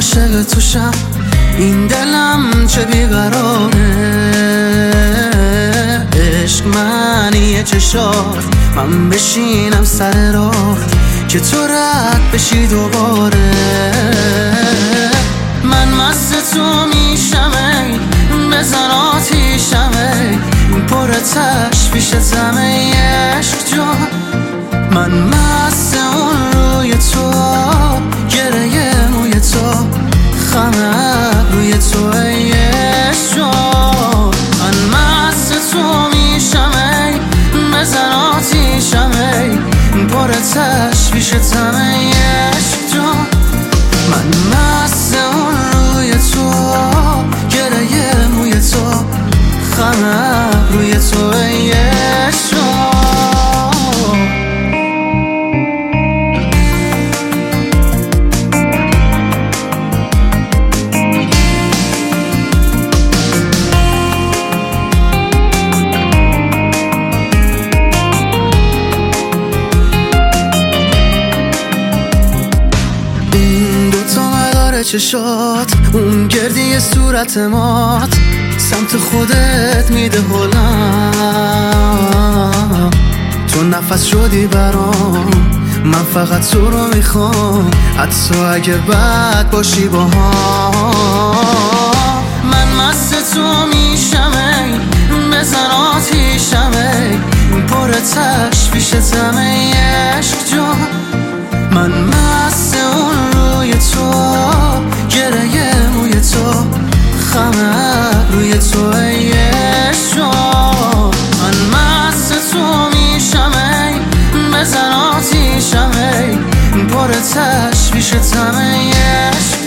عاشق توشم، این دلم چه بیقراره. عشق معنی چشات، من بشینم سر راه که تو رد بشی دوباره. من مست تو میشم ای، بزن آتیشم ای، پر تشویشتم ای عشق جان. من مست اون روی تو، گره موی تو، خم روی تو ای عشق جان. من مست تو میشم ای، بزن آتیشم ای، پر تشویشتم ای عشق جان. من مست اون روی تو، گره موی تو، خم روی تو ای عشق جان. چشات، اون گردی صورت مات، سمت خودت میده هلم. تو نفس شدی برام، من فقط تو رو میخوام، حتی اگر بد باشی با هم. من مست تو میشم ای، بزن آتیشم ای، پر تشویشتم ای عشق جان. من مست اون روی تو، گره موی تو، خم روی تو ای عشق جان. من مست تو میشم ای، بزن آتیشم ای، پر تشویشتم ای عشق